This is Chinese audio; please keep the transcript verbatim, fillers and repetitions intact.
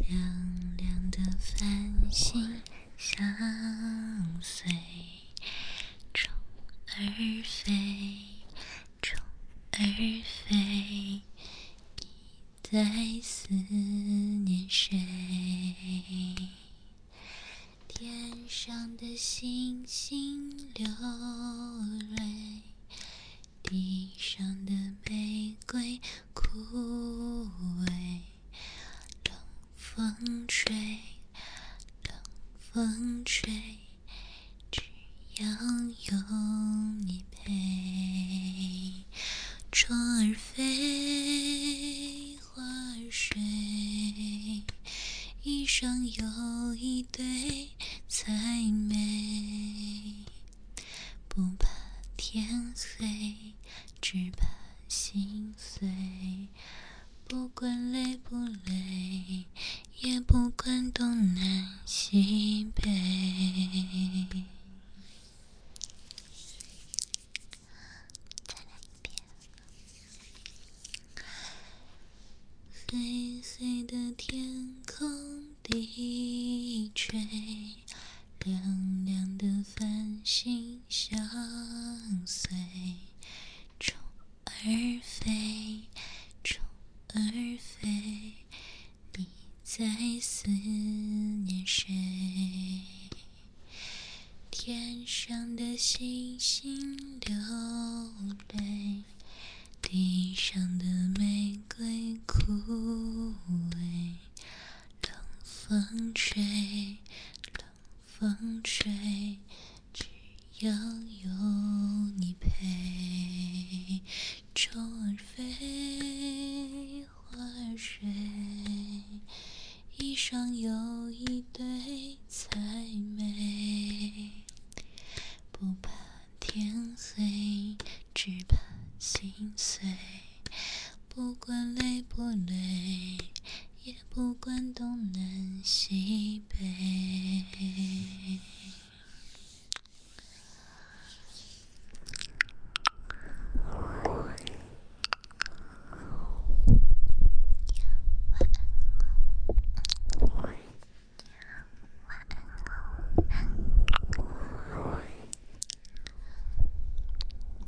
亮亮的繁星相随，虫儿飞，虫儿飞，你在思念谁？天上的星星流泪，地上的玫瑰枯萎。冷风吹，冷风吹，只要有你陪。虫儿飞，花儿睡，一双又一对才美。不怕天黑，只怕心碎。不管累不累，也不管东南西北。再来一遍。黑黑的天空低垂，亮亮的繁星相随。虫儿飞，虫儿飞，你在思念谁？天上的星星流泪，地上的玫瑰枯萎。冷风吹，冷风吹，只要有你陪。虫儿飞，花儿睡，一双又一对才美。不怕天黑，只怕心碎。不管累